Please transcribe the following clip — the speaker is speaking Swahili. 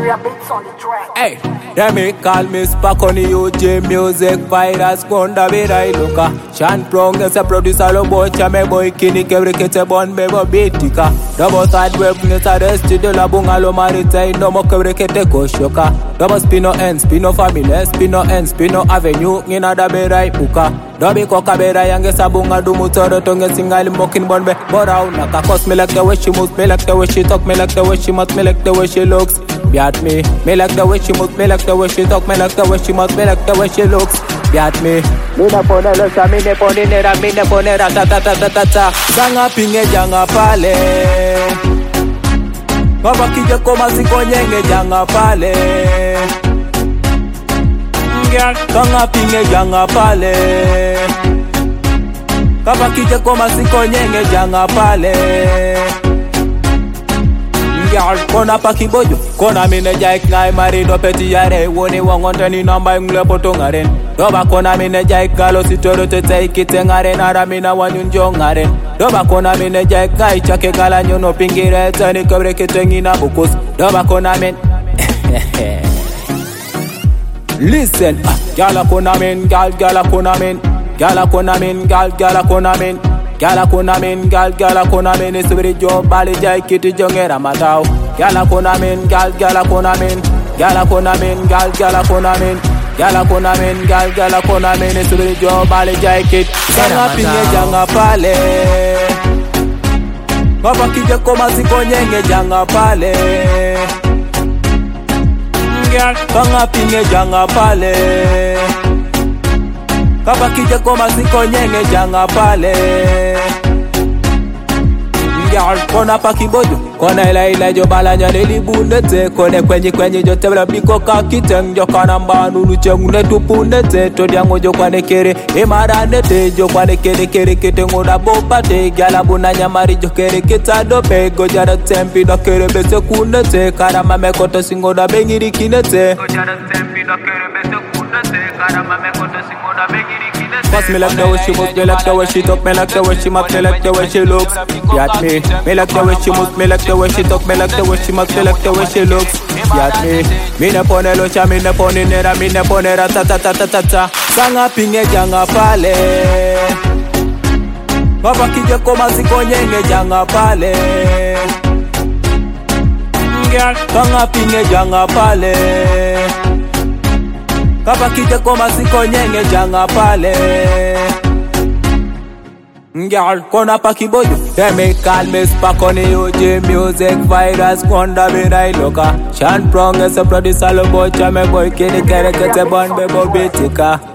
Nigeria beats on the track. Hey, they me call me Spack on the OJ music virus Konda Vera Iluka Sean Prong is a producer of boy Chame boy Kini Kevri Kete Bon Bebo Betika Double side web Neta the studio La Bungalo Marita No mo Kevri Kete Koshoka Double Spino N Spino Family Spino N Spino Avenue Nina da Bera Ipuka Dobi Koka Bera Yange Sabunga Dumutoro Tonge Singali Mokin Bonbe Bora Unaka Cause me like the way she moves Me like the way she talk Me like the way she mouth Me like the way she looks Beat me like the way she moves, me like the way she talk, me like the way she mouth, me like the way she looks. Beat me ne pone locha, me ne pone nera, me ne pone ra ta ta ta ta ta ta. Sanga pinge janga pale. Baba kije koma sikonyenge janga pale. Sanga pinge janga pale. Baba kije koma sikonyenge janga pale. Kona pa kibojo Kona mine jaik ngai mari do peti yare Woni wangonte ni namba ingle poto ngaren Doba kona mine jaik galo sitoro tete ikite ngaren Ara mina wanyunjo ngaren Doba kona mine jaik ngai chake gala nyono pingire Tani kabre kitengi na bukus Doba kona min Listen Gala kona min Gala kona min Gala kona min Gala kona min Gala kona min, gala kona min, isubiri jo bali jai kiti jongera matao. Gala kona min, gala kona min, gala kona min, gala kona min, gala kona min, gala kona min, isubiri jo bali jai kiti. Sanga pinge janga pale. Baba kije koma sikonyenge janga pale. Sanga pinge janga pale. Kapa kije koma sikonyenge janga pale. Kona pa kibojo Kona ila jo balanya nili bundete Kone kwenye jo tebra biko kakiteng Jo kanamba nulu chengune tupundete Todi yango jo kwane kere Imara nete jo kwane kere kete ngoda bopate Gyala buna nyamari jo kere kita dope Gojara tempi da kere bese kunete Karama mekoto singoda bengiri kinete Gojara tempi da kere bese kunete Karama mekoto singoda bengiri kinete Cause me like the way she moves, me like the way she talk, me like the way she mouth, me like the way she looks. Beat me like the way she moves, me like the way she talk, me like the way she mouth, me like the way she looks. Beat me ne pone locha, me ne pone nera, me ne pone ra ta ta ta ta ta ta. Sanga pinge janga pale. Baba kije koma sikonyenge janga pale. Sanga pinge janga pale. Kapa kije koma sikonyenge janga pale. Kona pa kibojo They me call me Spack on the OJ music virus Konda Vera Iluka Sean Prong is a producer of boy Chame boy Kini Kere Kete Bon Bebo Betika